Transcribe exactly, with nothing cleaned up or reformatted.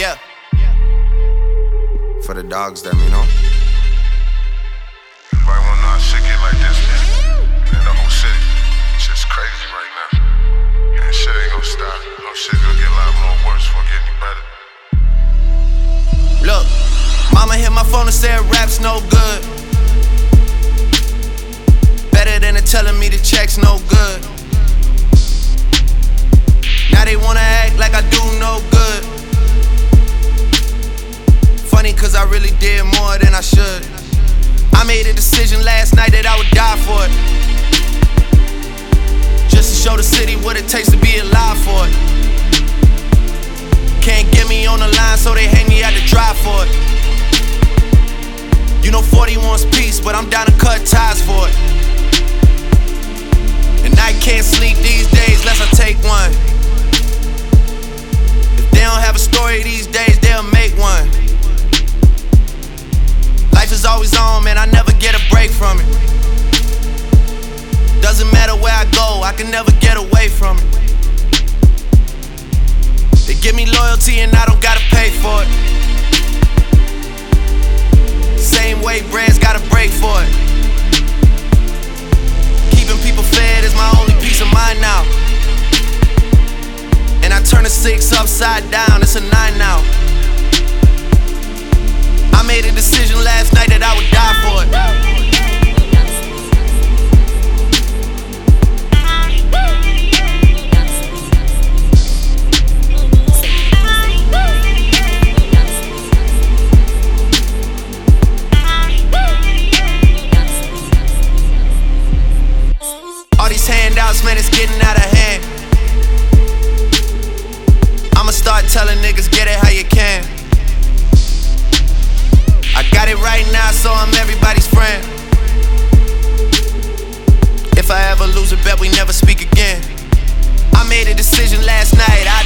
Yeah. For the dogs, them, you know. Everybody wanna know how shit get like this, man. Man, the whole city, shit's crazy right now. And shit ain't gonna stop. No shit gonna get a lot more worse before it get any better. Look, mama hit my phone and said rap's no good. Better than her telling me the check's no good. Now they wanna act like I do no good. Funny cause I really did more than I should. I made a decision last night that I would die for it. Just to show the city what it takes to be alive for it. Can't get me on the line, so they hang me out to dry for it. You know forty wants peace, but I'm down to cut ties for it. And I can't sleep these days unless I take one. If they don't have a story these days, they'll make one. Life is always on, man, I never get a break from it. Doesn't matter where I go, I can never get away from it. They give me loyalty and I don't gotta pay for it. Same way brands gotta break for it. Keeping people fed is my only peace of mind now. And I turn a six upside down, it's a nine now. I made a decision last night that I would die for it. All these handouts, man, it's getting out of hand. I'ma start telling niggas, get it how you can. I got it right now, so I'm everybody's friend. If I ever lose a bet, we never speak again. I made a decision last night, I